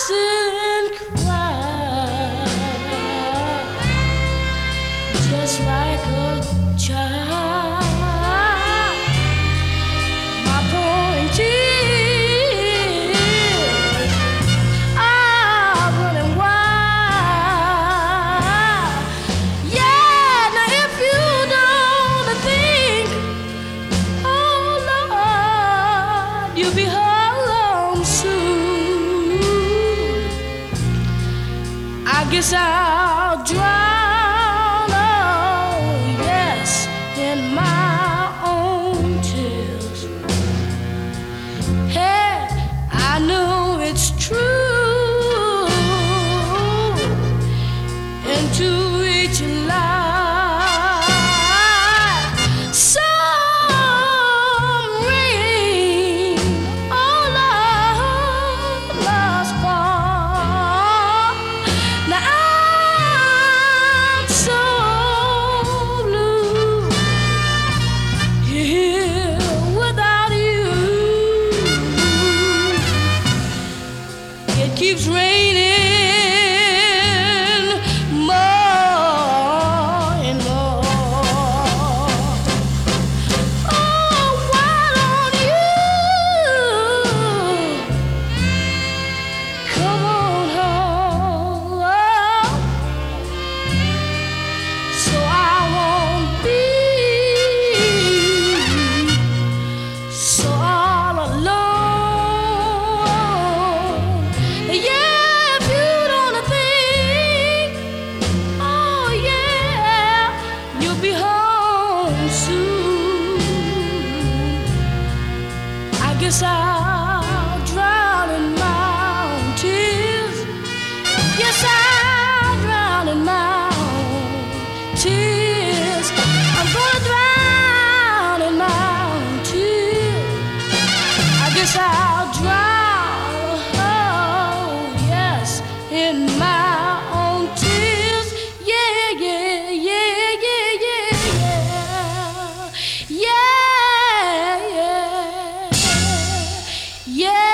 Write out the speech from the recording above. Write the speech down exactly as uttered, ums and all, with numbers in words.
and cry just like a child. My pouring tears are running wild. Yeah, now if you don't think, oh Lord, you'll be home soon. I guess I'll drown, oh yes, in my own tears. Hey, I know it's true, and to reach a light, some rain, oh Lord, must fall. Now I'm so blue here without you. It keeps raining more and more. Oh, why don't you come on home, so I won't be so all alone. Yeah, if you don't think, oh yeah, you'll be home soon. I guess I'll drown in my own tears. Yes, I'll drown in my own tears. I'm gonna drown in my own tears. I guess I'll drown, oh yes, in my own tears. Yeah, yeah, yeah, yeah, yeah, yeah, yeah, yeah, yeah.